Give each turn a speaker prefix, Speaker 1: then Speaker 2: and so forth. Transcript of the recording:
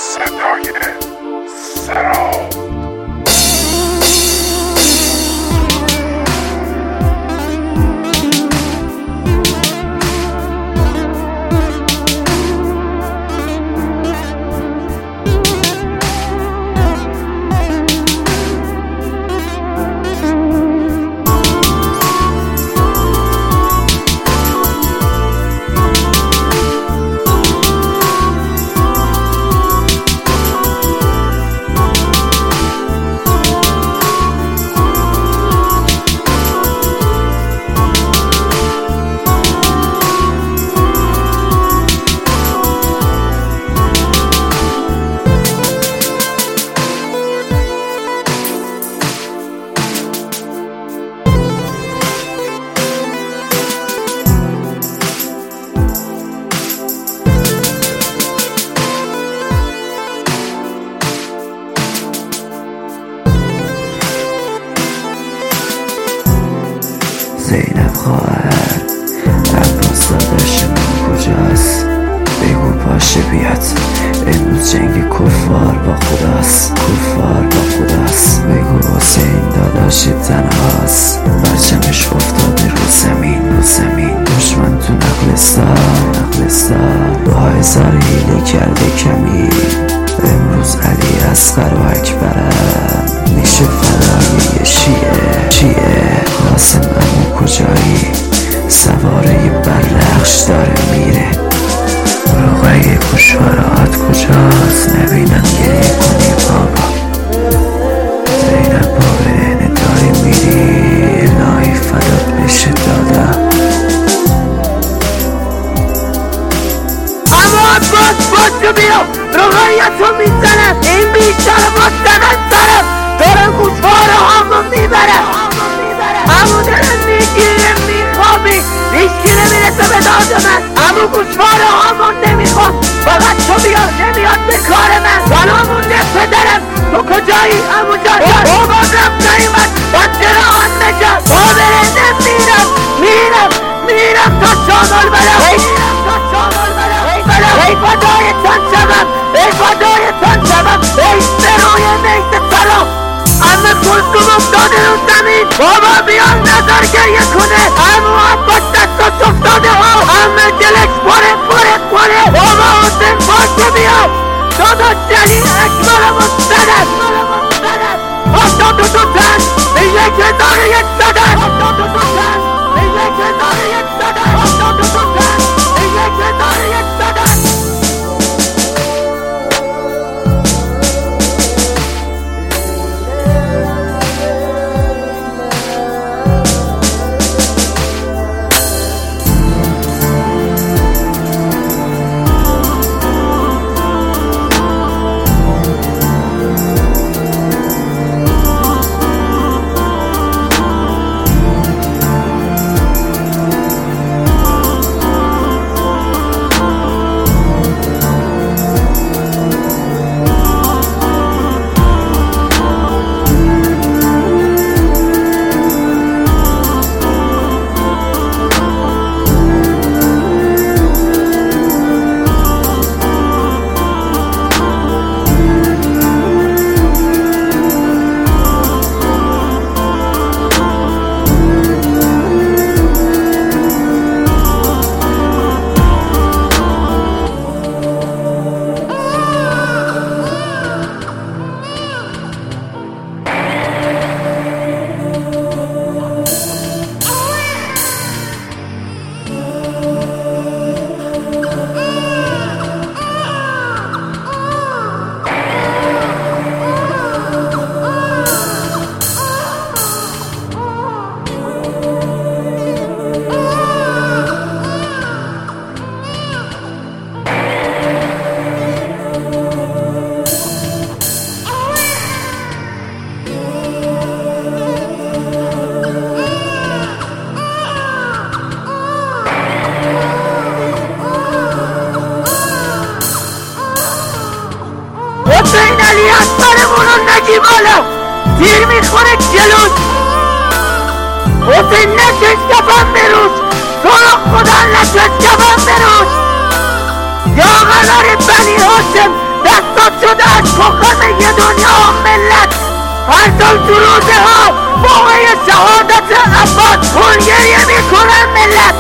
Speaker 1: صدای سراب.
Speaker 2: زینب خواهر عباس داداش من کجاست؟ بگو پاشه بیاد امروز جنگ کفار با خداست، کفار با خداست. بگو حسین داداش تنهاست، برچمش افتاده رو زمین، رو زمین. دشمن تو نقلستان، نقلستان با هزار حیله کرده کمی. امروز علی اصغر و اکبرم میشه فدای شیعه، شیعه. قاسم امو کجایی؟ سواره برلخش داره میره. رقیه گوشوارات کجاست؟ نبینم گریه کنی بابا. زینب با برهنه داری میری، الهی فدات بشه دادا.
Speaker 3: اما عباس باشو بیا، رقیتو میزنم، این بیشتر مستقل سرم داره گوشواره همون میبره. امو دلم میگیره میخوابی، هیچکی نمیرسه به داد من. امو گوشواره همون نمیخوام، فقط تو بیا، نمیاد به کار من. سلامونه پدرم، تو کجایی امو جان؟ بابام رفت نایمد، بچه را آن نجات. با برهنه میرم، میرم، میرم تا شامل برم، میرم تا شامل برم. ای فدای تن شدم، ای فدای تن شدم، ای سروی نیست سلام. امه کلثوم افتاده رو زمین، بابا بیان نظر گریه کنه. امو عباس دستاش افتاده ها، امه دلش پره پره پره. بابا حسین باشه بیاد، داداش جلی اکبر مستدر، هفتاد و دو تن به 1100، هفتاد و دو تن به 1100، هفتاد و دو تن به 1100. حسین علی اکبرمونو نگی بالا، تیر میخوره جلوش. حسین نکش کفن بروش، تو رو خدا نکش کفن بروش. یا قرار بنی هاشم دستات شده از کخم یه دنیا ملت. هر سال تو روزه ها موقع شهادت عباس خون گریه میکنن ملت.